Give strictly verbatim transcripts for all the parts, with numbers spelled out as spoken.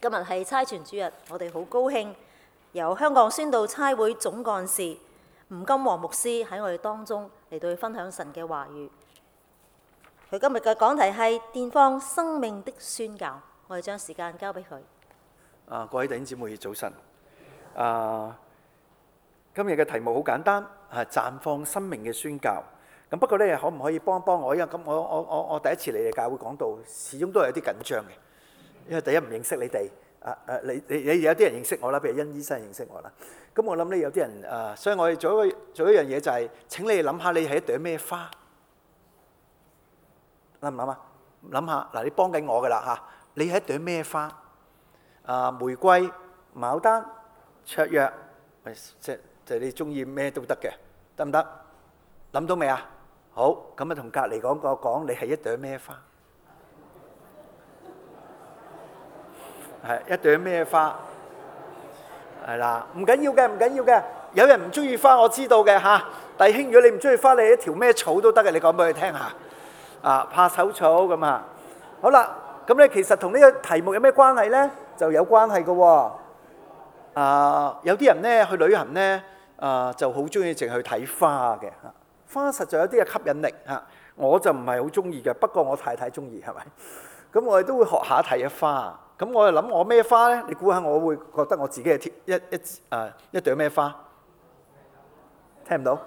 今日係差傳主日，我哋好高興由香港宣道差會總幹事吳金煌牧師喺我哋當中嚟到去分享神嘅話語。佢今日嘅講題係巔峰生命的宣教，我哋將時間交俾佢。 啊，各位弟兄姊妹早晨。啊，今日嘅題目好簡單，係綻放生命嘅宣教。咁不過咧，可唔可以幫幫我？因為咁我我我我第一次嚟嘅教會講道，始終都係有啲緊張嘅。因為第一唔認識你哋，啊啊你你你有啲人認識我啦，譬如殷醫生認識我啦。咁我諗咧有啲人啊，所以我哋做一個做一樣嘢就係請你哋諗下，你係一朵咩花？諗唔諗啊？諗下嗱，你幫緊我噶啦嚇，你係一朵咩花？啊，玫瑰、牡丹、卓約，即即係你中意咩都得嘅，得唔得？諗到未啊？好，咁啊同隔離嗰個講，你係一朵咩花？係一朵咩花？係啦，唔緊要嘅，唔緊要嘅。有人唔中意花，我知道嘅嚇。弟兄，如果你唔中意花，你一條咩草都得嘅，你講俾佢聽下。啊，怕手草咁啊。好啦，咁咧其實同呢個題目有咩關係咧？就有關係嘅喎。啊，有啲人咧去旅行咧，啊就好中意淨係去睇花嘅嚇。花實在有啲嘅吸引力嚇，我就唔係好中意嘅，不過我太太中意係咪？咁我哋都會學下睇下花。咁我就諗我咩花咧？你估下我會覺得我自己係一一誒一朵咩花？聽唔到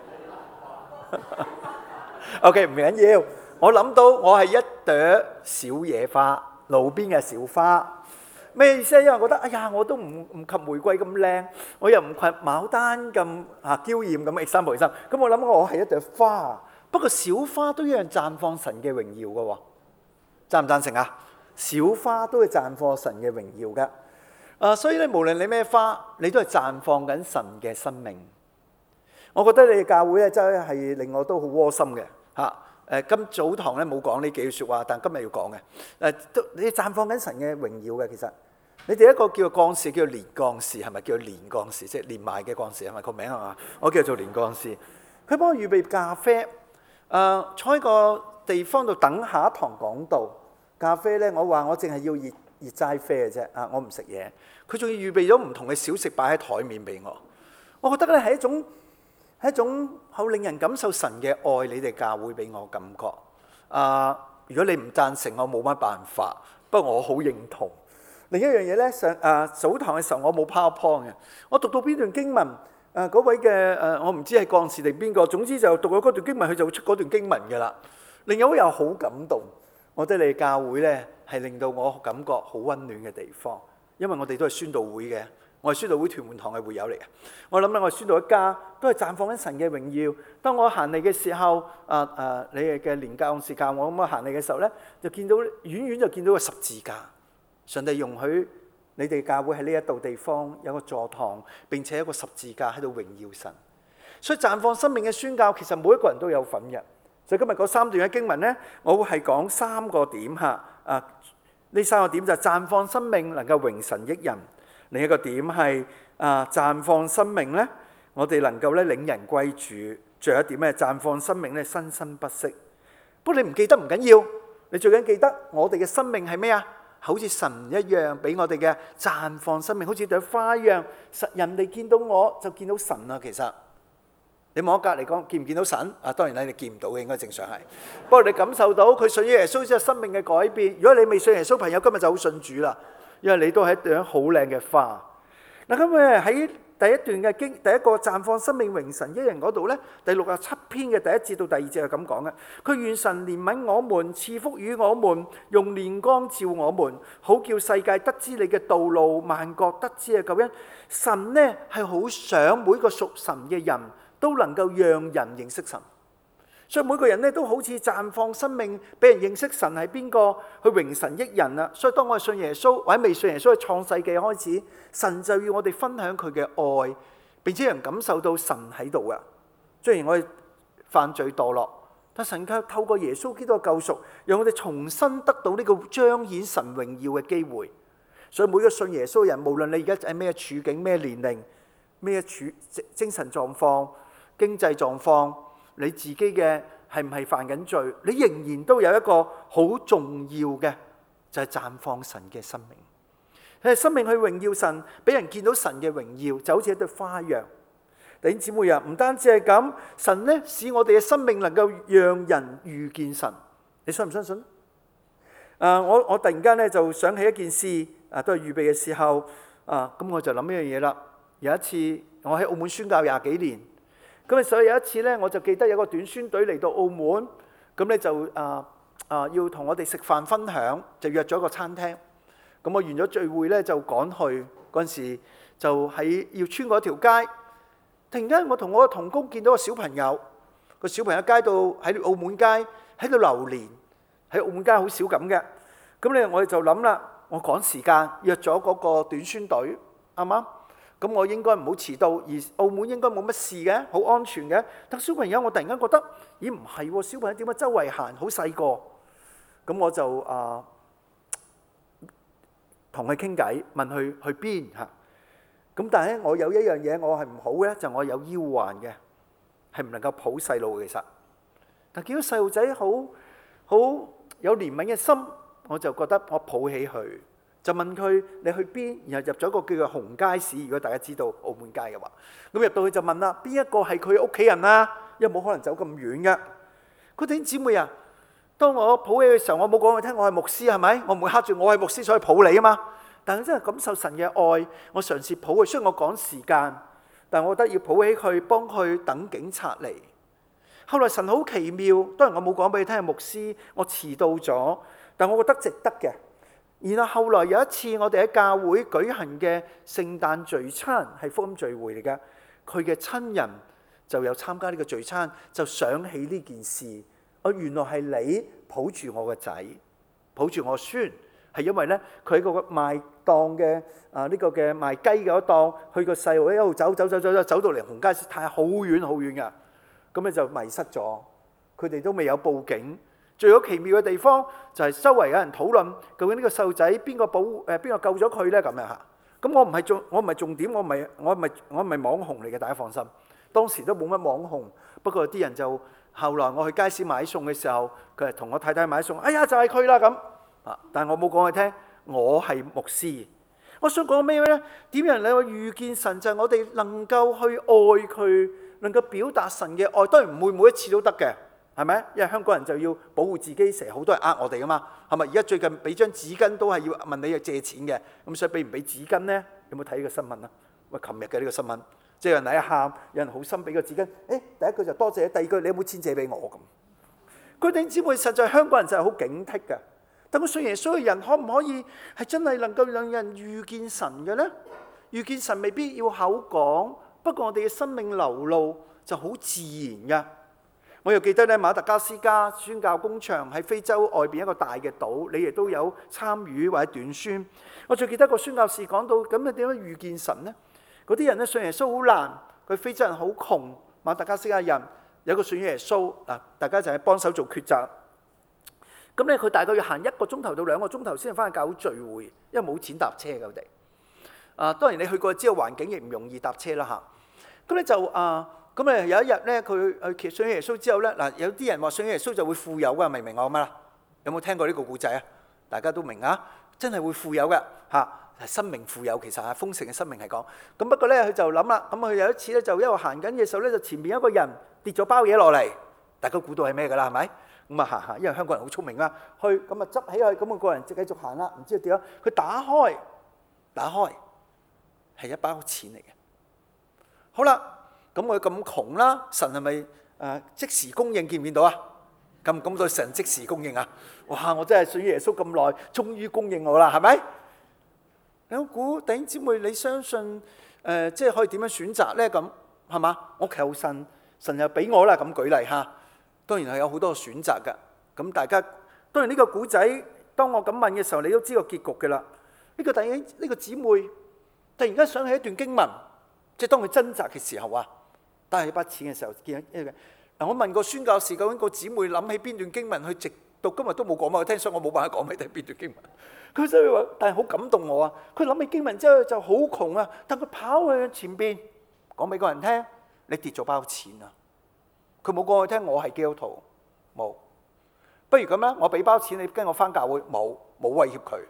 ？OK， 唔緊要。我諗到我係一朵小野花，路邊嘅小花。咩意思咧？因為我覺得哎呀，我都唔唔及玫瑰咁靚，我又唔及牡丹咁啊嬌豔咁 example 咁。咁我諗我係一朵花，不過小花都一樣綻放神嘅榮耀嘅喎。贊唔贊成啊？小花都係綻放神嘅榮耀嘅。啊，所以咧，無論你咩花，你都係綻放緊神嘅生命。我覺得你哋教會咧真係令我都好窩心嘅嚇。誒，今早堂咧冇講呢幾句説話，但今日要講嘅誒，都你綻放緊神嘅榮耀嘅。其實你哋一個叫做幹事，叫做連幹事，係咪叫做連幹事？即係連埋嘅幹事係咪個名係嘛？我叫做連幹事。佢幫我預備咖啡，誒、呃，坐喺個地方度等下一堂講道。咖啡咧，我話我淨係要熱熱齋啡嘅啫，啊，我唔食嘢。佢仲要預備咗唔同嘅小食擺喺台面俾我。我覺得咧係一種係一種好令人感受神嘅愛，你哋教會俾我感覺。啊，如果你唔贊成，我冇乜辦法。不過我好認同。另一樣嘢咧，上啊早堂嘅時候我冇 PowerPoint 嘅，我讀到邊段經文，誒嗰位嘅誒我唔知係幹事定邊個，總之就讀咗嗰段經文，佢就會出嗰段經文㗎啦。令我又好感動。我覺得你教會咧係令到我感覺好溫暖嘅地方，因為我哋都係宣道會嘅，我係宣道會屯門堂嘅會友嚟嘅。我諗咧，我宣道一家都係綻放緊神嘅榮耀。當我行嚟嘅時候，啊啊，你哋嘅連教士教我咁啊行嚟嘅時候咧，就見到遠遠就見到個十字架。上帝容許你哋教會喺呢一度地方有個座堂，並且有個十字架喺度榮耀神。所以綻放生命嘅宣教，其實每一個人都有份嘅。所以今日嗰三段嘅經文咧，我會係講三個點嚇。啊，呢三個點就係綻放生命能夠榮神益人。另一個點係啊，綻放生命咧，我哋能夠咧領人歸主。最後一點咧，綻放生命咧生生不息。不過你唔記得唔緊要，你最緊記得我哋嘅生命係咩啊？好似神一樣俾我哋嘅綻放生命，好似朵花一樣。實人哋見到我就見到神啦。其實。你望隔離講見唔見到神啊？當然咧，你見唔到嘅，應該正常係。不過你感受到佢信耶穌之後生命嘅改變。如果你未信耶穌朋友，今日就好信主啦，因為你都係一朵好靚嘅花。嗱，咁誒喺第一段嘅經，第一個綻放生命榮神益人嗰度咧，第六十七篇嘅第一節到第二節係咁講嘅。佢願神憐憫我們，賜福與我們，用煉光照我們，好叫世界得知你嘅道路，萬國得知嘅救恩。神呢係好想每個屬神嘅人都能夠讓人認識神，所以每個人咧都好似綻放生命，俾人認識神係邊個，去榮神益人啦。所以當我哋信耶穌或者未信耶穌，喺創世記開始，神就要我哋分享佢嘅愛，並且人感受到神喺度啊。雖然我哋犯罪墮落，但神卻透過耶穌基督嘅救贖，讓我哋重新得到呢個彰顯神榮耀嘅機會。所以每個信耶穌嘅人，無論你而家喺咩處境、咩年齡、咩處精神狀況、經濟狀況，你自己嘅係唔係犯緊罪？你仍然都有一個好重要嘅，就係綻放神嘅生命。 佢係生命去榮耀神，俾人見到神嘅榮耀，就好似一朵花一樣。弟兄姊妹啊，唔單止係咁，神咧使我哋嘅生命能夠讓人遇見神，你相唔相信？啊，我我突然間咧就想起一件事，啊，都係預備嘅時候，啊，咁我就諗一樣嘢啦。有一次我喺澳門宣教廿幾年，咁啊所以有一次咧，我就記得有個短宣隊嚟到澳門，咁咧就啊啊要同我哋食飯分享，就約咗一個餐廳。咁我完咗聚會咧就趕去，嗰陣時就喺要穿過一條街，突然間我同我嘅同工見到個小朋友，個小朋友街度喺澳門街喺度流連，喺澳門街好少咁嘅。咁咧我哋就諗啦，我趕時間約咗嗰個短宣隊，啱唔啱？咁我應該唔好遲到，而澳門應該冇乜事嘅，好安全嘅。但小朋友我突然間覺得，咦唔係喎，小朋友點解周圍行，好細個？咁我就啊同佢傾偈，問佢去邊嚇。咁但係咧，我有一樣嘢我係唔好嘅，就我有腰患嘅，係唔能夠抱細路其實。但見到細路仔好好有憐憫嘅心，我就覺得我抱起佢，就問佢你去邊，然後入咗一個叫做紅街市。如果大家知道澳門街嘅話，咁入到去就問啦，邊一個係佢屋企人啊？因為冇可能走咁遠嘅。佢哋啲姊妹啊，當我抱起嘅時候，我冇講佢聽我係牧師係咪？我唔會嚇住我係牧師所以抱你啊嘛。但係真係感受神嘅愛，我嘗試抱佢。雖然我趕時間，但係我覺得要抱起佢，幫佢等警察嚟。後來神好奇妙，當然我冇講俾你聽係牧師，我遲到咗，但我覺得值得嘅。然後後來有一次我哋喺教會舉行嘅聖誕聚餐，係福音聚會嚟㗎，佢嘅親人就有參加呢個聚餐，就想起呢件事。哦，原來係你抱住我個仔，抱住我孫。係因為咧，佢喺個賣檔嘅啊呢個嘅賣雞嘅嗰檔，佢個細路一路走走走走走走到嚟紅街市，太好遠好遠㗎，咁咧就迷失咗。佢哋都未有報警。最好奇妙嘅地方就係周圍有人討論，究竟呢個細路仔邊個保誒邊個救咗佢咧？咁樣嚇。咁我唔係重，我唔係重點，我唔係我唔係我唔係網紅嚟嘅，大家放心。當時都冇乜網紅，不過啲人就後來我去街市買餸嘅時候，佢係同我太太買餸，哎呀就係佢啦咁。啊！但係我冇講佢聽，我係牧師。我想講咩咧？點樣能夠遇見神？就係我哋能夠去愛佢，能夠表達神嘅愛。當然唔會每一次都得嘅，係咪？因為香港人就要保護自己，成日好多人呃我哋噶嘛，係咪？而家最近俾張紙巾都係要問你借錢嘅，咁所以俾唔俾紙巾咧？有冇睇呢個新聞啊？喂，琴日嘅呢個新聞，即係有人喺喊，有人好心俾個紙巾。誒，第一句就多謝，第二句你有冇錢借俾我咁？佢哋姊妹實在香港人就係好警惕嘅。但我信耶穌嘅人可唔可以係真係能夠讓人遇見神嘅呢？遇見神未必要口講，不過我哋嘅生命流露就好自然嘅。我又記得咧，馬達加斯加宣教工場喺非洲外邊一個大嘅島，你亦都有參與或者短宣。我最記得個宣教士講到，咁你點樣遇見神呢？嗰啲人咧信耶穌好難，佢非洲人好窮，馬達加斯加人有個信耶穌嗱，大家就係幫手做抉擇。咁咧，佢大概要行一個鐘頭到兩個鐘頭先翻去教會聚會，因為冇錢搭車嘅佢哋。啊，當然你去過知道環境亦唔容易搭車啦嚇。咁咧就啊，咁咧有一日咧，佢去信耶穌之後咧，嗱有啲人話信耶穌就會富有㗎，明唔明我乜啦？有冇聽過呢個故仔啊？大家都明啊，真係會富有嘅嚇，係生命富有其實係豐盛嘅生命係講。咁不過咧，佢就諗啦，咁佢有一次咧就一路行緊嘅時候咧，就前面一個人跌咗包嘢落嚟，大家估到係咩㗎啦？係咪？咁啊行行，因為香港人好聰明啦，去咁啊執起佢，咁、那個個人就繼續行啦。唔知點樣，佢打開，打開係一包錢嚟嘅。好啦，咁我咁窮啦，神係咪誒即時供應？見唔見到啊？咁咁多神即時供應啊！哇！我真係信耶穌咁耐，終於供應我啦，係咪？你估弟兄姊妹，你相信誒、呃，即係可以點樣選擇咧？咁係嘛？我求神，神又俾我啦。咁舉例嚇。當然係有好多選擇㗎，咁大家當然呢個古仔，當我咁問嘅時候，你都知個結局㗎啦。呢個弟兄呢個姊妹突然間想起一段經文，即係當佢掙扎嘅時候啊，帶起筆錢嘅時候，見一嗱，我問過宣教士，究竟個姊妹諗起邊段經文，佢直到今日都冇講俾我聽，所以我冇辦法講俾你聽邊段經文。佢所以話，但係好感動我啊！佢諗起經文之後就好窮啊，但佢跑去前邊講俾個人聽：你跌咗包錢啊！佢冇講我聽，我係基督徒，冇。不如咁啦，我俾包錢你跟我翻教會，冇冇威脅佢，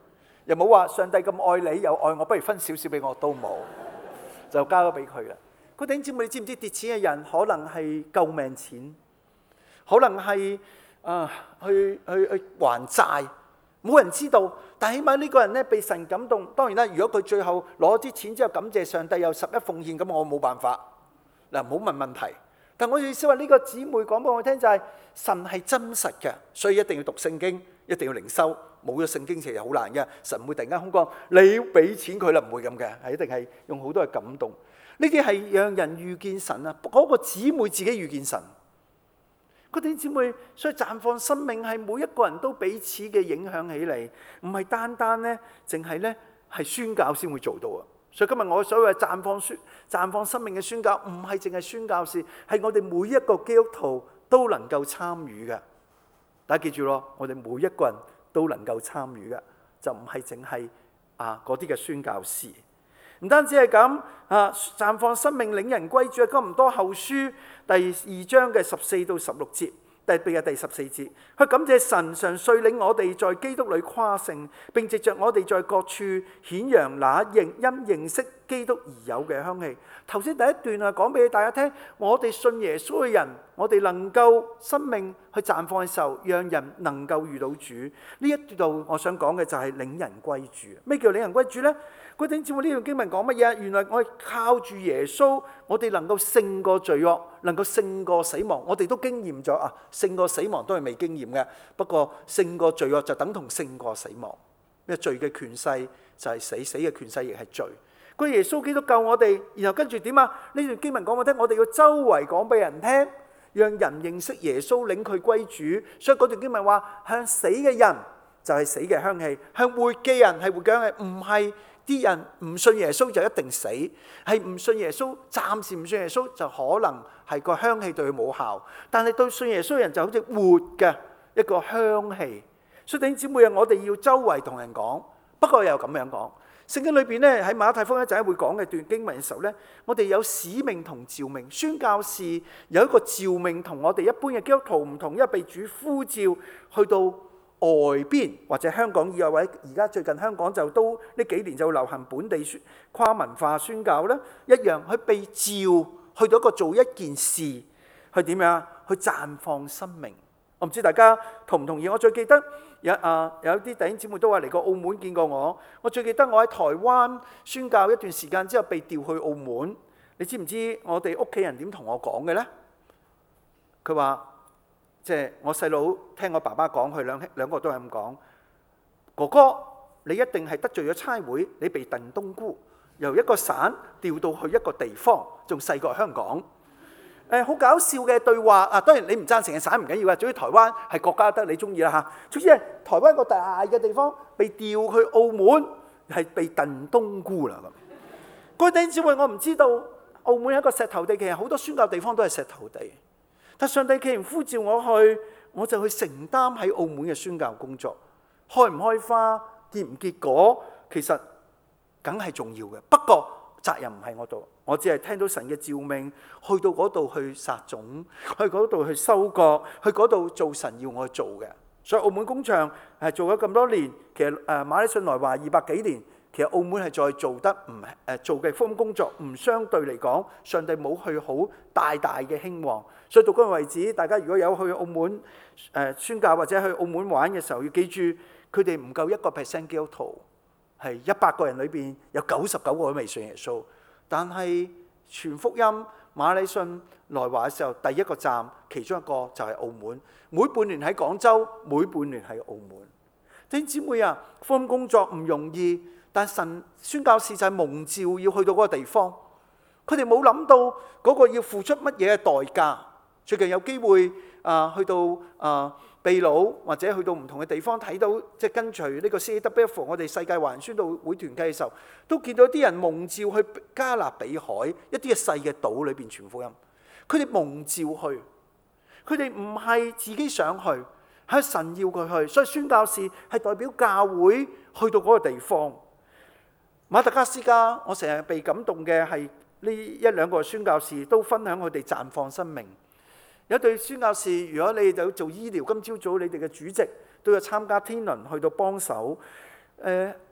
又冇話上帝咁愛你又愛我，不如分少少俾我，都冇，就交咗俾佢啦。佢弟兄姊妹，你知唔知跌錢嘅人可能係救命錢，可能係啊去去去還債，冇人知道。但起碼呢個人咧被神感動。當然啦，如果佢最後攞啲錢之後感謝上帝又十一奉獻，咁我冇辦法嗱，唔好問問題。但我意思話呢個姊妹講俾我聽就係、是、神係真實嘅，所以一定要讀聖經，一定要靈修。冇咗聖經其實好難嘅，神唔會突然間空講你要俾錢佢啦，唔會咁嘅，係一定係用好多嘅感動。呢啲係讓人遇見神啊！嗰、那個姊妹自己遇見神，嗰啲姊妹所以綻放生命係每一個人都彼此嘅影響起嚟，唔係單單咧，淨係咧係宣教先會做到啊！所以今日我所謂綻放宣綻放生命嘅宣教，唔係淨係宣教士，係我哋每一個基督徒都能夠參與嘅。大家記住咯，我哋每一個人都能夠參與嘅，就唔係淨係啊嗰啲嘅宣教士。唔單止係咁啊，綻放生命領人歸主。哥林多後書第二章嘅十四到十六節，第別嘅第十四節，佢感謝神常率領我哋在基督裏誇勝，並藉着我哋在各處顯揚那認因認識基督而有嘅香氣。頭先第一段啊，講俾大家聽，我哋信耶穌嘅人，我哋能夠生命去綻放嘅時候，讓人能夠遇到主。呢一度我想講嘅就係領人歸主。咩叫領人歸主呢？佢哋知唔知呢段經文講乜嘢？原來我哋靠住耶穌，我哋能夠勝過罪惡，能夠勝過死亡。我哋都經驗咗啊，勝過死亡都係未經驗嘅。不過勝過罪惡就等同勝過死亡。因為罪嘅權勢就係死，死嘅權勢亦係罪。個耶穌基督救我哋，然後跟住點啊？呢段經文講我聽，我哋要周圍講俾人聽，讓人認識耶穌，領佢歸主。所以嗰段經文話，向死嘅人就係死嘅香氣，向活嘅人係活嘅香氣，唔係啲人唔信耶穌就一定死，係唔信耶穌，暫時唔信耶穌就可能係個香氣對佢冇效，但係對信耶穌嘅人就好似活嘅一個香氣。所以弟兄姊妹啊，我哋要周圍同人講。不過又咁樣講，聖經裏邊咧喺馬太福音一陣會講嘅段經文嘅時候咧，我哋有使命同召命。宣教士有一個召命同我哋一般嘅基督徒唔同，因為被主呼召去到外邊或者香港以外，或者而家最近香港就都呢幾年就流行本地宣跨文化宣教啦，一樣去被召去到一個做一件事，去點樣去綻放生命。我唔知大家同唔同意？我最記得有啊有啲弟兄姊妹都話嚟過澳門見過我。我最記得我喺台灣宣教一段時間之後被調去澳門。你知唔知我哋屋企人點同我講嘅呢？佢話即係我細佬聽我爸爸講，佢兩兩個都係咁講。哥哥，你一定係得罪咗差會，你被燉冬菇，由一個省調到去一個地方，仲細過香港。誒好搞笑嘅對話啊！當然你唔贊成嘅省唔緊要啊，總之台灣係國家得你中意啦嚇。總之係台灣一個大嘅地方被調去澳門，係被燉冬菇啦咁。各位弟兄姊妹，我唔知道澳門係一個石頭地，其實好多宣教地方都係石頭地。但上帝既然呼召我去，我就去承擔喺澳門嘅宣教工作。開唔開花，結唔結果，其實梗係重要嘅。不過責任唔係我度，我只係聽到神嘅召命，去到嗰度去撒種，去嗰度去收割，去嗰度做神要我做嘅。所以澳門工場係做咗咁多年，其實誒馬禮遜來華二百幾年，其實澳門係再做得唔誒做嘅福音工作，唔相對嚟講，上帝冇去好大大嘅興旺。所以到今日為止，大家如果有去澳門誒宣教或者去澳門玩嘅時候，要記住佢哋唔夠一個 percent 基督徒。係一百個人裏邊有九十九個都未信耶穌，但係傳福音馬禮遜來華嘅時候，第一個站其中一個就係澳門。每半年喺廣州，每半年喺澳門。弟兄姊妹啊，福音工作唔容易，但神宣教士就係蒙召要去到嗰個地方，佢哋冇諗到嗰個要付出乜嘢嘅代價。最近有機會啊，去到啊秘魯或者去到唔同嘅地方睇到，即係跟隨呢個 C A W F 我哋世界華人宣道會團契嘅時候，都見到啲人蒙召去加勒比海一啲嘅細嘅島裏邊傳福音。佢哋蒙召去，佢哋唔係自己想去，係神要佢去。所以宣教士係代表教會去到嗰個地方。馬達加斯加，我成日被感動嘅係呢一兩個宣教士都分享佢哋綻放生命。有對宣教士，如果你哋做醫療，今朝早你哋嘅主席都有參加天倫去到幫手。誒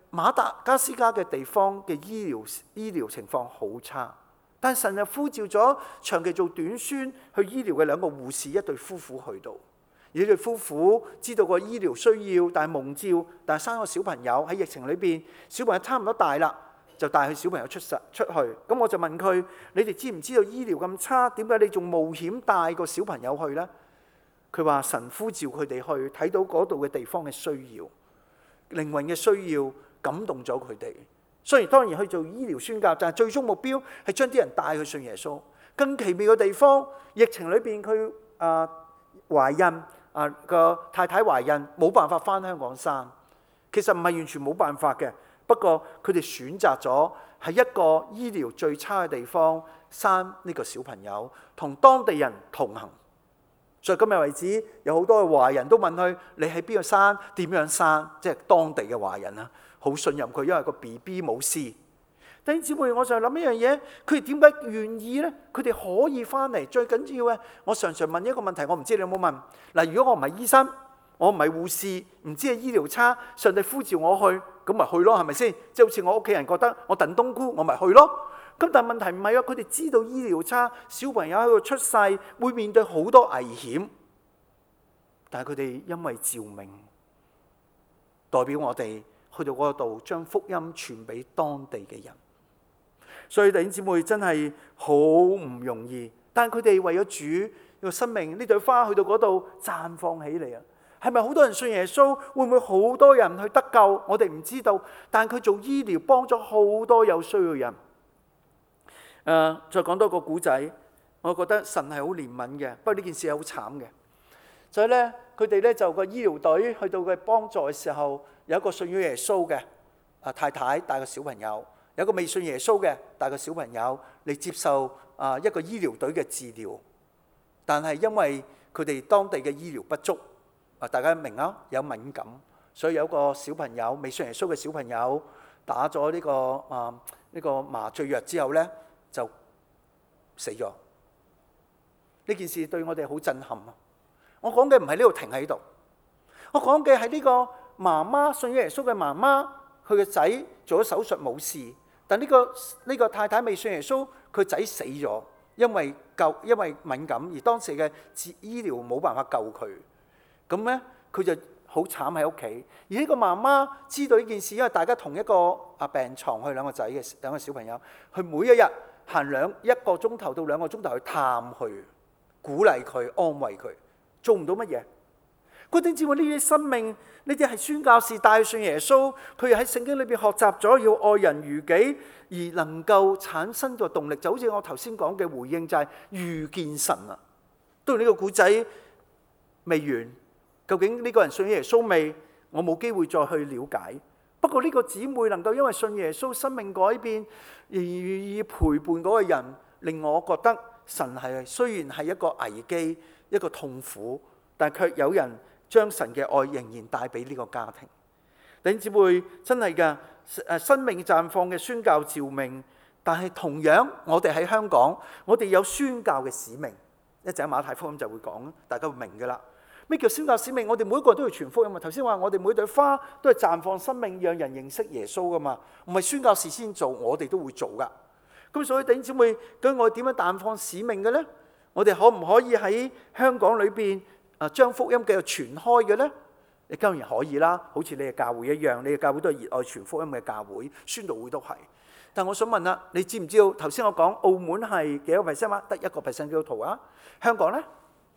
馬達加斯加嘅地方嘅醫療醫療情況好差，但神就呼召咗長期做短宣去醫療嘅兩個護士一對夫婦去到。而呢對夫婦知道個醫療需要，但係蒙召，但係生個小朋友喺疫情裏邊，小朋友差唔多大啦，就帶佢小朋友出實出去。咁我就問佢：你哋知唔知道醫療咁差，點解你仲冒險帶個小朋友去呢？佢話神呼召佢哋去，睇到嗰度嘅地方嘅需要，靈魂嘅需要，感動咗佢哋。雖然當然去做醫療宣教，但係最終目標係將啲人帶去信耶穌。更奇妙嘅地方，疫情裏邊佢啊懷孕。啊！個太太懷孕冇辦法返香港生，其實唔係完全冇辦法嘅。不過佢哋選擇咗喺一個醫療最差嘅地方生呢個小朋友，同當地人同行。所以今日為止，有好多嘅華人都問佢：你喺邊度生？點樣生？即係當地嘅華人啊，好信任佢，因為個 B B 冇事。弟兄姊妹，我就諗一樣嘢，佢哋點解願意呢？佢哋可以翻嚟，最緊要嘅，我常常問一個問題，我唔知你有冇問。嗱，如果我唔係醫生，我唔係護士，唔知係醫療差，上帝呼召我去，咁咪去咯，係咪先？即係好似我屋企人覺得我燉冬菇，我咪去咯。咁但係問題唔係啊，佢哋知道醫療差，小朋友喺度出世，會面對好多危險，但係佢哋因為召命，代表我哋去到嗰度，將福音傳俾當地嘅人。所以弟兄姊妹真係好唔容易，但係佢哋為咗主個生命，呢朵花去到嗰度綻放起嚟啊！係咪好多人信耶穌？會唔會好多人去得救？我哋唔知道，但係佢做醫療幫咗好多有需要嘅人。誒、呃，再講多個古仔，我覺得神係好憐憫嘅，不過呢件事係好慘嘅。所以咧，佢哋咧就個醫療隊去到佢幫助嘅時候，有一個信咗耶穌嘅啊太太帶個小朋友。有個未信耶穌嘅帶個小朋友嚟接受啊一個醫療隊嘅治療，但係因為佢哋當地嘅醫療不足，啊大家明啊，有敏感，所以有個小朋友未信耶穌嘅小朋友打咗呢個啊呢個麻醉藥之後咧就死咗。呢件事對我哋好震撼啊！我講嘅唔係呢度停喺度，我講嘅係呢個媽媽信咗耶穌嘅媽媽，佢嘅仔做咗手術冇事。但呢、這個呢、這個太太未信耶穌，佢仔死咗，因為救因為敏感，而當時嘅醫療冇辦法救佢。咁咧，佢就好慘喺屋企。而呢個媽媽知道呢件事，因為大家同一個啊病床去兩個仔嘅兩個小朋友，佢每一日行兩一個鐘頭到兩個鐘頭去探佢，鼓勵佢，安慰佢，做唔到乜嘢。嗰啲姊妹呢啲生命，呢啲係宣教士帶信耶穌，佢喺聖經裏邊學習咗要愛人如己，而能夠產生個動力，就好似我頭先講嘅回應，就係遇見神啊。當然呢個故仔未完，究竟呢個人信耶穌未？我冇機會再去了解。不過呢個姊妹能夠因為信耶穌，生命改變，而願意陪伴嗰個人，令我覺得神係雖然係一個危機，一個痛苦，但卻有人將神嘅愛仍然帶俾呢個家庭。弟兄姊妹，真係㗎，誒生命綻放嘅宣教召命，但係同樣我哋喺香港，我哋有宣教嘅使命。一陣馬太福音就會講，大家會明㗎啦。咩叫宣教使命？我哋每一個都要傳福音啊！頭先話我哋每朵花都係綻放生命，讓人認識耶穌㗎嘛，唔係宣教士先做，我哋都會做㗎。咁所以弟兄姊妹，究竟我哋點樣綻放使命嘅咧？我哋可唔可以喺香港裏邊啊將福音繼續傳開嘅咧？你當然可以啦，好似你嘅教會一樣，你嘅教會都係熱愛傳福音嘅教會，宣道會都係。但我想問啦，你知唔知道頭先我講澳門係幾多 percent 啊？得一個 percent 基督徒啊？香港咧？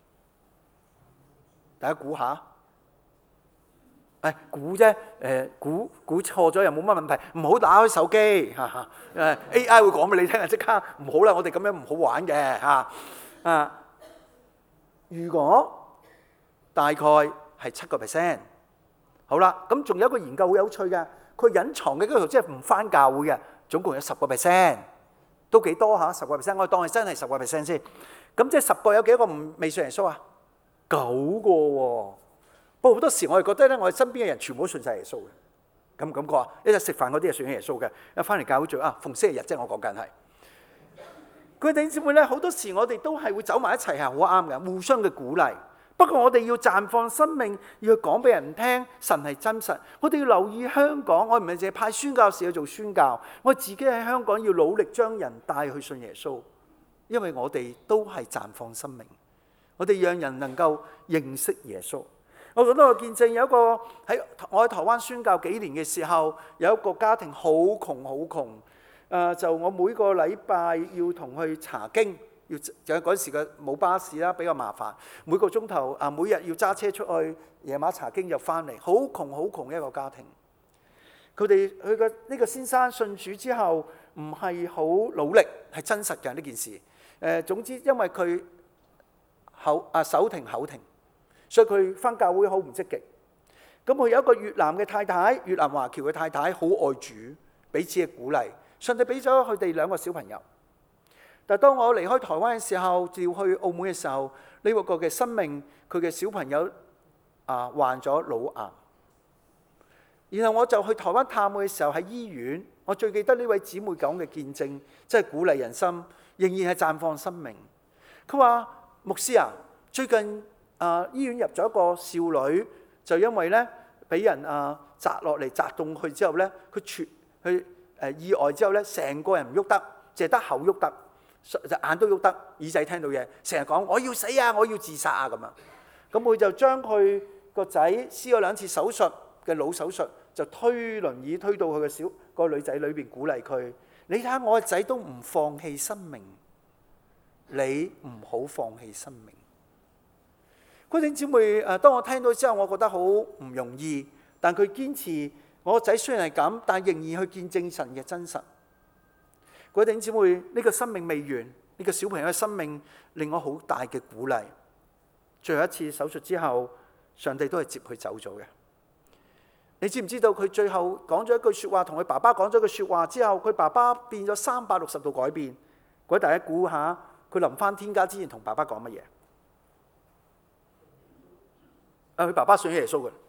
大家估下？誒估啫，誒估估錯咗又冇乜問題，唔好打開手機嚇嚇。誒 A I 會講俾你聽啊，即刻唔好啦，我哋咁樣唔好玩嘅嚇啊！如果大概係七個 percent， 好啦，咁仲有一個研究好有趣嘅，佢隱藏嘅基督徒即係唔返教會嘅，總共有十個 percent， 都幾多嚇？十個 percent， 我當係真係十個 percent 先。咁即係十個有幾多個唔未信耶穌啊？九個喎。不過好多時我哋覺得咧，我哋身邊嘅人全部都信晒耶穌嘅，感唔感覺啊？一日食飯嗰啲係信耶穌嘅，一翻嚟教會做啊，逢星期日即係我講緊係。佢哋弟兄姊妹咧，好多時我哋都係會走埋一齊係好啱嘅，互相嘅鼓勵。 不過我哋要綻放生命，要去講俾人聽，神係真實。我哋要留意香港，我唔係淨係派宣教士去做宣教，我自己喺香港要努力將人帶去信耶穌，因為我哋都係綻放生命，我哋讓人能夠認識耶穌。我覺得我見證有一個喺我喺台灣宣教幾年嘅時候，有一個家庭好窮好窮，誒、呃、就我每個禮拜要同佢查經。要就嗰時嘅冇巴士啦，比較麻煩。每個鐘頭啊，每日要揸車出去，夜晚查經就翻嚟，好窮好窮嘅一個家庭。佢哋佢嘅呢個先生信主之後，唔係好努力，係真實嘅呢件事。誒、呃、總之，因為佢口啊手停口停，所以佢翻教會好唔積極。咁佢有一個越南嘅太太，越南華僑嘅太太，好愛主，彼此嘅鼓勵。上帝俾咗佢哋兩個小朋友。但係當我離開台灣嘅時候，要去澳門嘅時候，呢個嘅生命，佢嘅小朋友啊患咗腦癌。然後我就去台灣探佢嘅時候喺醫院，我最記得呢位姊妹講嘅見證，真係鼓勵人心，仍然係綻放生命。佢話：牧師啊，最近啊醫院入咗一個少女，就因為咧俾人啊砸落嚟砸中佢之後咧，佢全佢誒意外之後咧，成個人唔喐得，淨係得口喐得。隻眼都喐得，耳仔聽到嘢，成日講我要死啊，我要自殺啊咁樣。咁佢就將佢個仔施咗兩次手術嘅腦手術，就推輪椅推到佢個小個女仔裏邊，鼓勵佢：你睇下我個仔都唔放棄生命，你唔好放棄生命。嗰啲姊妹誒，當我聽到之後，我覺得好唔容易，但佢堅持我個仔雖然係咁，但仍然去見證神嘅真實。各位弟兄姊妹，呢、這個生命未完，呢、這個小朋友嘅生命令我好大嘅鼓勵。最後一次手術之後，上帝都係接佢走咗嘅。你知唔知道佢最後講咗一句説話，同佢爸爸講咗句説話之後，佢爸爸變咗三百六十度改變。各位大家估下，佢臨返天家之前同爸爸講乜嘢？啊，佢爸爸信咗耶穌嘅，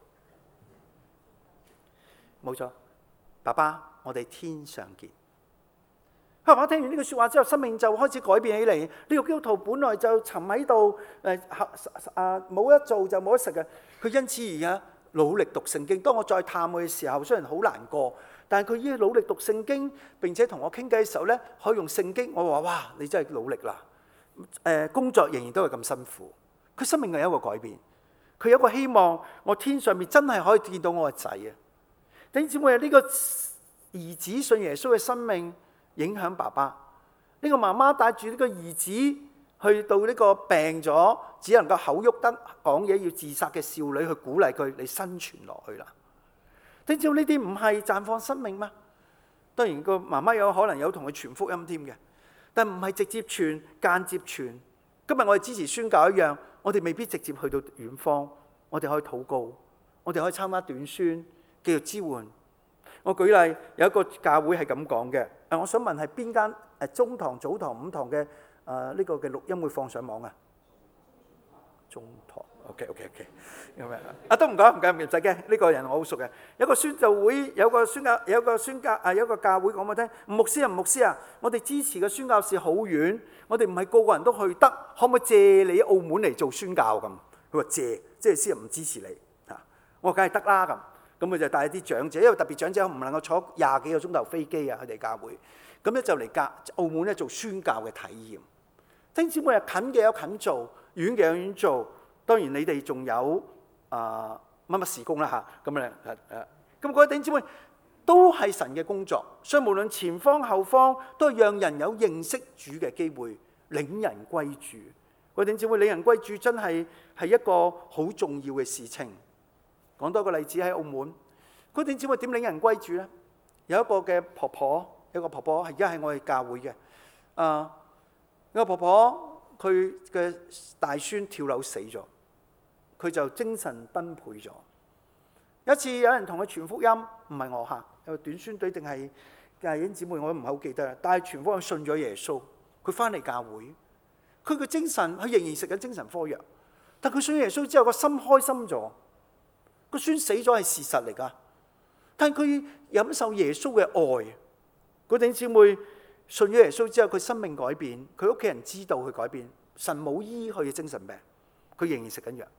冇錯。爸爸，我哋天上見。爸爸聽完呢句説話之後，生命就開始改變起嚟。呢、這個基督徒本來就沉喺度，誒啊冇得做就冇得食嘅。佢因此而家努力讀聖經。當我再探佢嘅時候，雖然好難過，但係佢依家努力讀聖經，並且同我傾偈嘅時候咧，可以用聖經。我話：哇，你真係努力啦！誒、呃，工作仍然都係咁辛苦。佢生命係有一個改變，佢有一個希望。我天上面真係可以見到我個仔啊！弟兄姊妹，呢個兒子信耶穌嘅生命影響爸爸，呢個媽媽帶住呢個兒子去到呢個病咗，只能夠口喐得講嘢要自殺嘅少女去鼓勵佢，你生存落去啦。你知道呢啲唔係綻放生命咩？當然個媽媽有可能有同佢傳福音添嘅，但唔係直接傳，間接傳。今日我哋支持宣教一樣，我哋未必直接去到遠方，我哋可以禱告，我哋可以參加短宣，繼續支援。我舉例有一個教會係咁講嘅，誒，我想問係邊間誒中堂、早堂、午堂嘅誒呢個嘅錄音會放上網啊？中堂 ，OK OK OK，咁樣啊都唔講唔緊唔使驚，呢個人我好熟嘅。有個宣教會，有個宣教，有個宣教啊，有個教會講俾我聽，牧師啊牧師啊，我哋支持嘅宣教士好遠，我哋唔係個個人都去得，可唔可以借你澳門嚟做宣教咁？佢話借，即係先唔支持你嚇。我話梗係得啦咁。咁佢就帶啲長者，因為特別長者唔能夠坐廿幾個鐘頭飛機啊，佢哋教會，咁咧就嚟教澳門咧做宣教嘅體驗。弟兄姊妹，近嘅有近做，遠嘅有遠做。當然你哋仲有啊乜乜事工啦嚇，咁咧誒誒，咁各位弟兄姊妹都係神嘅工作，所以無論前方後方都係讓人有認識主嘅機會，領人歸主。各位弟兄姊妹，領人歸主真係係一個好重要嘅事情。講多個例子喺澳門，佢點知會點領人歸主咧？有一個嘅婆婆，有一個婆婆係而家喺我哋教會嘅。啊，有個婆婆佢嘅大孫跳樓死咗，佢就精神崩潰咗。有一次有人同佢傳福音，唔係我嚇，有個短宣隊定係弟兄姊妹，我都唔係好記得啦。但係傳福音信咗耶穌，佢翻嚟教會，佢嘅精神佢仍然食緊精神科藥，但佢信咗耶穌之後個心開心咗。個孫死咗係事實嚟㗎，但係佢忍受耶穌嘅愛。嗰弟兄姊妹信咗耶穌之後，佢生命改變，佢屋企人知道佢改變。神冇醫佢嘅精神病，佢仍然食緊藥。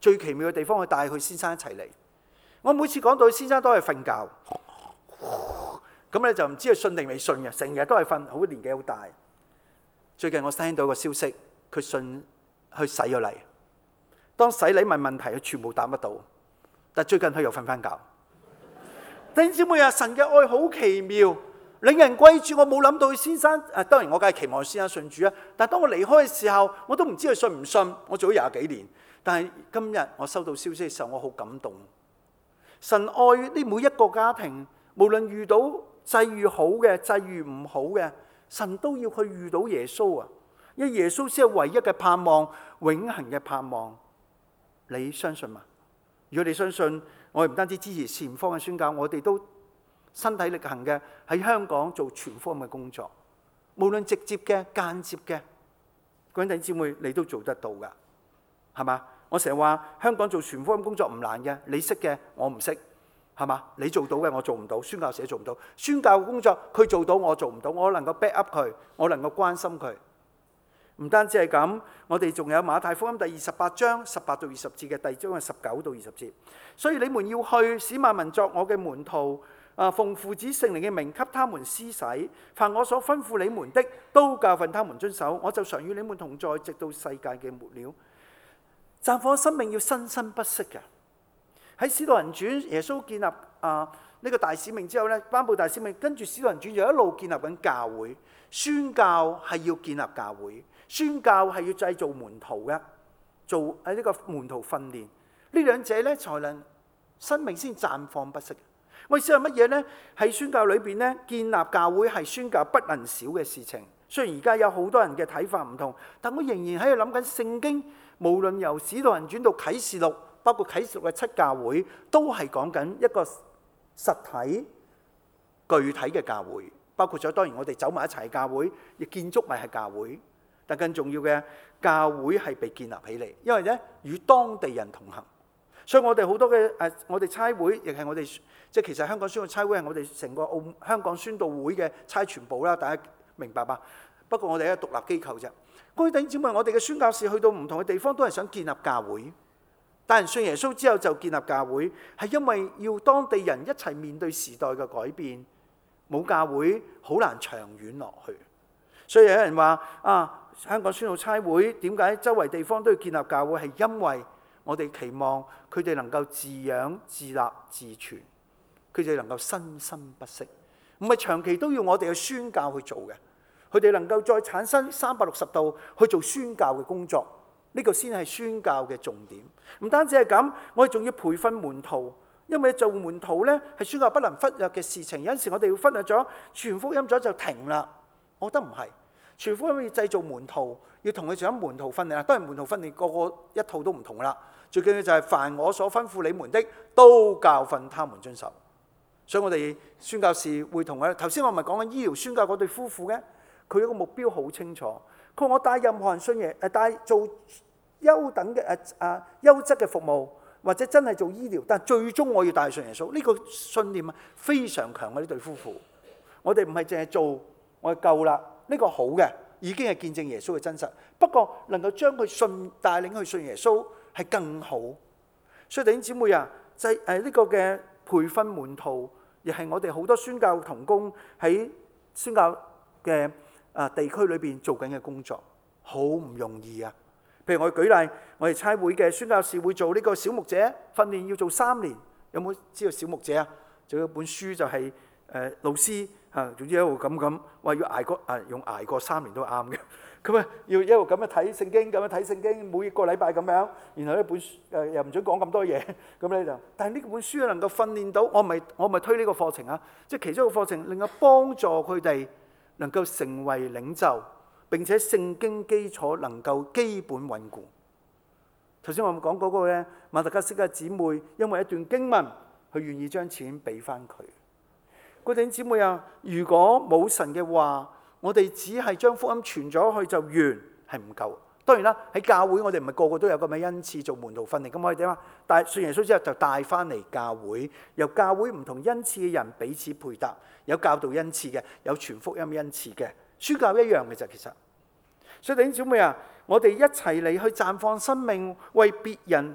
最奇妙嘅地方，佢帶佢先生一齊嚟。我每次講到先生都係瞓覺，咁咧就唔知佢信定未信嘅，成日都係瞓，好年紀好大。最近我聽到個消息，佢信去洗咗禮。當洗禮問問題，佢全部答得到。但最近佢又瞓翻覺。弟兄姊妹啊，神嘅愛好奇妙，令人歸主。我冇諗到佢先生，誒當然我梗係期望佢先生信主啊。但係當我離開嘅時候，我都唔知佢信唔信。我做咗廿幾年，但係今日我收到消息嘅時候，我好感動。神愛呢每一個家庭，無論遇到際遇好嘅、際遇唔好嘅，神都要去遇到耶穌啊！因為耶穌先係唯一嘅盼望，永恆嘅盼望。你相信嗎？如果你相信，我哋唔單止支持前方嘅宣教，我哋都身體力行嘅喺香港做全福音嘅工作，無論直接嘅、間接嘅，各位弟兄姊妹，你都做得到噶，係嘛？我成日話香港做全福音工作唔難嘅，你識嘅我唔識，係嘛？你做到嘅我做唔到，宣教士做唔到，宣教工作佢做到我做唔到，我能夠 back up 佢，我能夠關心佢。唔單止係咁，我哋仲有馬太福音第二十八章十八到二十節嘅，第二章係十九到二十節。所以你們要去，使萬民作我嘅門徒，啊，奉父子聖靈嘅名給他們施洗，凡我所吩咐你們的，都教訓他們遵守。我就常與你們同在，直到世界嘅末了。綻放生命要生生不息嘅。喺使徒行傳，耶穌建立啊呢個大使命之後咧，頒布大使命，跟住使徒行傳就一路建立緊教會。宣教係要建立教會。宣教係要製造門徒嘅，做喺呢個門徒訓練，呢兩者咧才能生命先綻放不息。我意思係乜嘢呢？喺宣教裏邊咧，建立教會係宣教不能少嘅事情。雖然而家有好多人嘅睇法唔同，但我仍然喺度諗緊聖經，無論由使徒行傳到啟示錄，包括啟示錄嘅七教會，都係講緊一個實體、具體嘅教會。包括咗當然我哋走埋一齊嘅教會，亦建築咪係教會。但更重要嘅，教會係被建立起嚟，因為咧與當地人同行。所以我哋好多嘅誒，我哋差會亦係我哋即係其實香港宣道差會係我哋成個澳香港宣道會嘅差傳部啦，大家明白吧？不過我哋係一個獨立機構啫。各位弟兄姊妹，我哋嘅宣教士去到唔同嘅地方，都係想建立教會。但人信耶穌之後就建立教會，係因為要當地人一齊面對時代嘅改變，冇教會好難長遠落去。所以有人話啊。香港宣道差會點解周圍地方都要建立教會？係因為我哋期望佢哋能夠自養、自立、自存，佢哋能夠生生不息，唔係長期都要我哋去宣教去做嘅。佢哋能夠再產生三百六十度去做宣教嘅工作，呢個先係宣教嘅重點。唔單止係咁，我哋仲要培訓門徒，因為做門徒呢係宣教不能忽略嘅事情。有陣時我哋要忽略咗傳福音咗就停啦，我覺得唔係。全福音要製造門徒，要同佢做緊門徒訓練啊！當然門徒訓練個個一套都唔同啦。最緊要就係凡我所吩咐你們的，都教訓他們遵守。所以我哋宣教士會同佢頭先我咪講緊醫療宣教嗰對夫婦嘅，佢有個目標好清楚。佢話我帶任何人信耶誒帶做優等嘅誒誒優質嘅服務，或者真係做醫療，但最終我要帶信耶穌。呢、這個信念啊非常強嘅呢對夫婦。我哋唔係淨係做，我哋夠啦。呢個好嘅已經係見證耶穌嘅真實，不過能夠將佢信帶領去信耶穌係更好。所以弟兄姊妹啊，就係誒呢個嘅培訓門徒，亦係我哋好多宣教同工喺宣教嘅啊地區裏邊做緊嘅工作，好唔容易啊！譬如我舉例，我哋差會嘅宣教士會做呢個小牧者訓練，要做三年。有冇知道小牧者啊？仲有一本書就係、是、誒、呃、老師。啊，總之一路咁咁，話要捱過啊，用捱過三年都啱嘅。咁啊，要一路咁樣睇聖經，咁樣睇聖經，每個禮拜咁樣。然後呢本書誒又唔準講咁多嘢，咁咧就。但係呢本書能夠訓練到，我咪我咪推呢個課程啊，即係其中一個課程，能夠幫助佢哋能夠成為領袖，並且聖經基礎能夠基本穩固。頭先我咪講嗰個咧，馬達加斯加姊妹因為一段經文，佢願意將錢俾翻佢。各位弟兄姊妹啊，如果冇神嘅話，我哋只係將福音傳咗去就完，係唔夠。當然啦，喺教會我哋唔係個個都有咁嘅恩賜做門徒訓練，咁我哋點啊？但係信耶穌之後就帶翻嚟教會，由教會唔同恩賜嘅人彼此配搭，有教導恩賜嘅，有傳福音恩賜嘅，宣教一樣嘅啫。其實，所以弟兄姊妹啊，我哋一齊嚟去綻放生命，為別人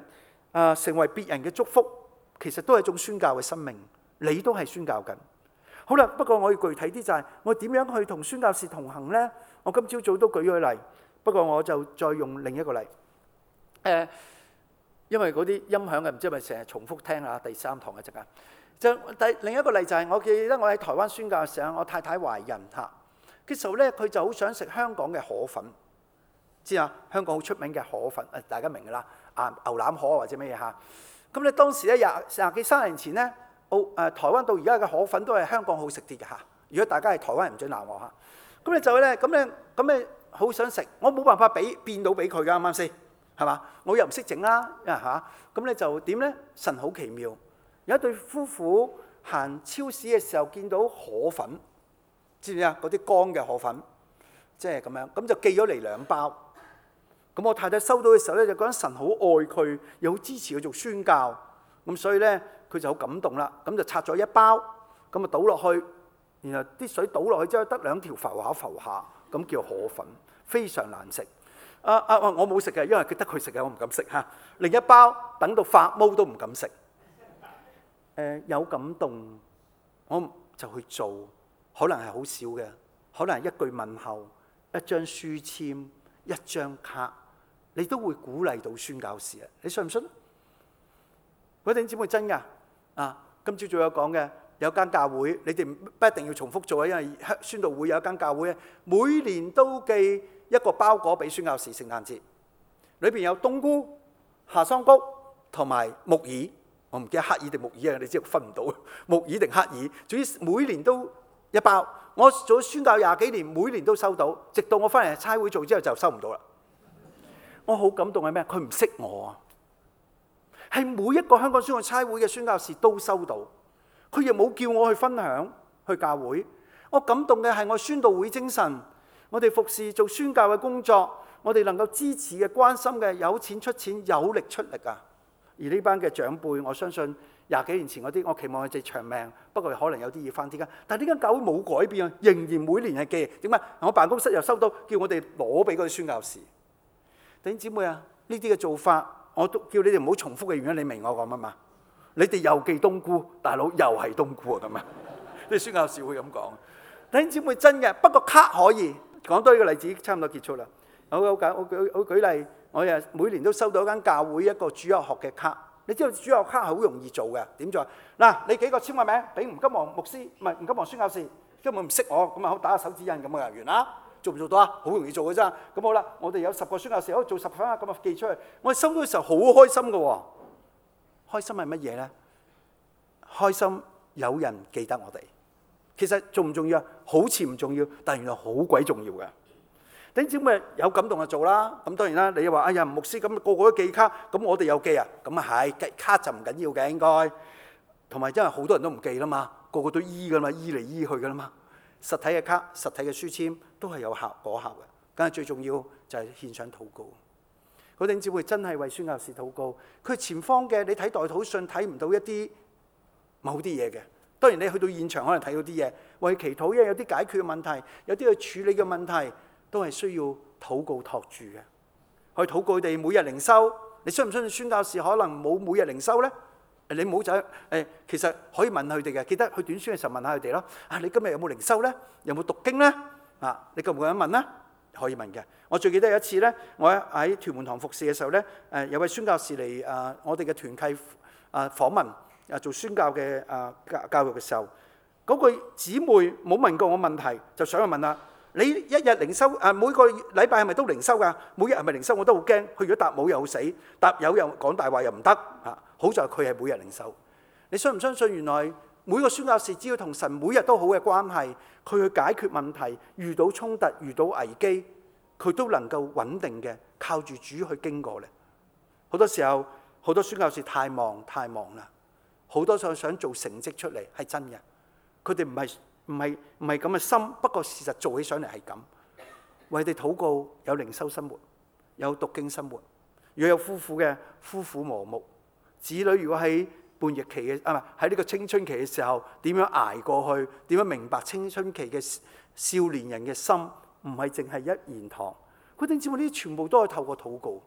啊，成為別人嘅祝福，其實都係一種宣教嘅生命。你都係宣教緊。好啦，不過我要具體啲就係我點樣去同宣教士同行呢？我今朝早都舉咗例，不過我就再用另一個例。誒，因為嗰啲音響嘅唔知係咪成日重複聽下第三堂嘅陣間。就第另一個例就係我記得我喺台灣宣教嘅時候，我太太懷孕嚇嘅時候咧，佢就好想食香港嘅河粉。知啊，香港好出名嘅河粉，誒大家明㗎啦，啊牛腩河或者乜嘢嚇。咁咧當時咧廿廿幾三十年前咧，澳誒台灣到而家嘅河粉都係香港好食啲嘅嚇。如果大家係台灣人唔準鬧我嚇。咁咧就咧咁咧咁咧好想食，我冇辦法俾變到俾佢㗎，啱唔啱先？係嘛？我又唔識整啦，嚇。咁咧就點咧？神好奇妙，有一對夫婦行超市嘅時候見到河粉，知唔知啊？嗰啲乾嘅河粉，即係咁樣，咁就寄咗嚟兩包。咁我太太收到嘅時候咧，就覺得神好愛佢，又好支持佢做宣教，咁所以咧佢就好感動啦。咁就拆咗一包，咁啊倒落去，然後啲水倒落去之後得兩條浮下浮下，咁叫河粉，非常難食。啊啊我冇食嘅，因為佢得佢食嘅，我唔敢食嚇。另一包等到發毛都唔敢食。誒、呃、有感動，我就去做，可能係好少嘅，可能係一句問候，一張書籤，一張卡，你都會鼓勵到宣教士啊！你信唔信？嗰啲姊妹真㗎啊！今朝早有講嘅，有間教會，你哋不一定要重複做啊，因為宣道會有一間教會咧，每年都寄一個包裹俾宣教士聖誕節，裏邊有冬菇、夏桑菊同埋木耳。我唔記得黑耳定木耳啊，你知道分唔到木耳定黑耳。總之每年都一包。我做咗宣教廿幾年，每年都收到，直到我翻嚟差會做之後就收唔到啦。我好感動係咩？佢唔識我啊，係每一個香港宣教差會嘅宣教士都收到，佢亦冇叫我去分享去教會。我感動嘅係我宣道會精神，我哋服侍做宣教嘅工作，我哋能夠支持嘅、關心嘅，有錢出錢，有力出力啊！而呢班嘅長輩，我相信廿幾年前嗰啲，我期望佢哋長命，不過可能有啲要翻啲㗎。但係呢間教會冇改變啊，仍然每年係寄。點解？我辦公室又收到，叫我哋攞俾嗰啲宣教士。弟兄姊妹啊，呢啲嘅做法，我都叫你哋唔好重複嘅原因，你明我講乜嘛？你哋又寄冬菇，大佬又係冬菇啊咁啊！啲宣教士會咁講。弟兄姊妹真嘅，不過卡可以講多呢個例子，差唔多結束啦。好好簡，我舉我舉例。我又每年都收到一間教會一個主日學嘅卡，你知道主日學卡係好容易做嘅，點做啊？嗱，你幾個簽個名，俾吳金黃牧師，唔係吳金黃宣教士，根本唔識我，咁啊好打下手指印咁啊完啦，做唔做到啊？好容易做嘅啫。咁好啦，我哋有十個宣教士，好做十份啊，咁啊寄出去。我哋收到嘅時候好開心嘅喎，開心係乜嘢咧？開心有人記得我哋。其實重唔重要啊？好似唔重要，但原來好鬼重要嘅。點知咪有感動就做啦，咁當然啦，你又話哎呀牧師咁個個都寄卡，咁我哋有寄啊，咁啊係卡就唔緊要嘅應該，同埋因為好多人都唔寄啦嘛，個個都醫噶嘛，醫嚟醫去噶啦嘛，實體嘅卡、實體嘅書籤都係有效果效嘅，梗係最重要就係獻上禱告。嗰啲姊妹真係為宣教士禱告，佢前方嘅你睇代禱信睇唔到一啲某啲嘢嘅，當然你去到現場可能睇到啲嘢，為祈禱，因為有啲解決嘅問題，有啲去處理嘅問題。都係需要禱告托住嘅，去禱告佢哋每日靈修。你相唔相信宣教士可能冇每日靈修咧？你唔好就誒，其實可以問佢哋嘅。記得去短宣嘅時候問下佢哋咯。啊，你今日有冇靈修咧？有冇讀經咧？啊，你夠唔夠膽問咧？可以問嘅。我最記得有一次咧，我喺屯門堂服侍嘅時候咧，誒有位宣教士嚟啊，我哋嘅團契啊訪問啊做宣教嘅啊教教育嘅時候，嗰個姊妹冇問過我問題，就想去問啦。你一日靈修啊，每個禮拜係咪都靈修㗎？每日係咪靈修？我都好驚。佢如果答冇又好死，答有又講大話又唔得嚇。好在佢係每日靈修。你相唔相信原來每個宣教士只要同神每日都好嘅關係，佢去解決問題，遇到衝突、遇到危機，佢都能夠穩定嘅靠住主去經過咧。好多時候好多宣教士太忙太忙啦，好多時候想做成績出嚟係真嘅，佢哋唔係。唔係唔係咁嘅心，不過事實做起上嚟係咁。為佢哋禱告，有靈修生活，有讀經生活。如果有夫婦嘅，夫婦和睦；子女如果喺叛逆期嘅啊，唔係喺呢個青春期嘅時候，點樣捱過去？點樣明白青春期嘅少年人嘅心？唔係淨係一言堂。佢哋知道呢啲全部都係透過禱告。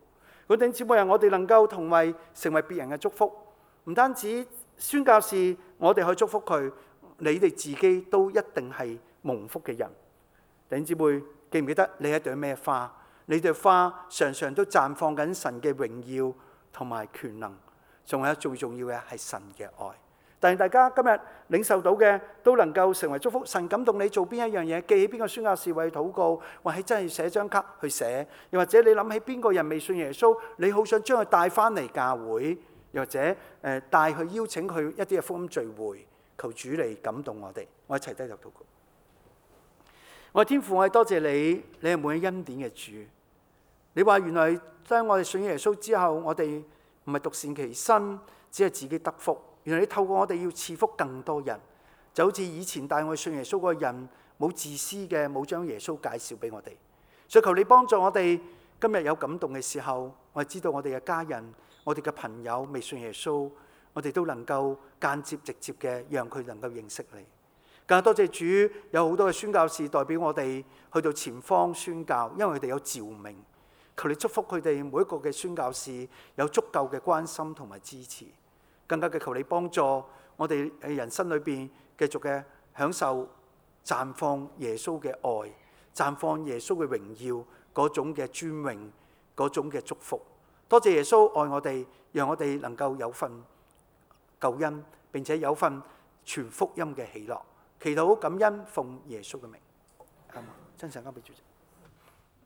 弟兄姊妹啊，我哋能夠同為成為別人嘅祝福，唔單止宣教士我哋去祝福佢，你哋自己都一定係蒙福嘅人。弟兄姊妹，記唔記得你係一朵咩花？你朵花常常都綻放緊神嘅榮耀同埋權能，仲有最重要嘅係神嘅愛。但係大家今日領受到嘅都能夠成為祝福。神感動你做邊一樣嘢，記起邊個宣教士為禱告，或者真係寫張卡去寫，又或者你諗起邊個人未信耶穌，你好想將佢帶翻嚟教會，又或者誒帶佢邀請佢一啲嘅福音聚會，求主嚟感動我哋，我一齊低頭禱告。我天父，我係多謝你，你係滿有恩典嘅主。你話原來當我哋信耶穌之後，我哋唔係獨善其身，只係自己得福。原來你透過我哋要賜福更多人，就好似以前帶我哋信耶穌嗰個人冇自私嘅，冇將耶穌介紹俾我哋。所以求你幫助我哋，今日有感動嘅時候，我哋知道我哋嘅家人、我哋嘅朋友未信耶穌，我哋都能夠間接直接嘅讓佢能夠認識你。更加多謝主，有好多嘅宣教士代表我哋去到前方宣教，因為佢哋有召命。求你祝福佢哋每一個嘅宣教士有足夠嘅關心同埋支持。更加嘅求你幫助我哋喺人生裏邊繼續嘅享受綻放耶穌嘅愛，綻放耶穌嘅榮耀嗰種嘅尊榮，嗰種嘅祝福。多謝耶穌愛我哋，讓我哋能夠有份救恩，並且有份傳福音嘅喜樂。祈禱感恩奉耶穌嘅名，阿們。真神交俾主席。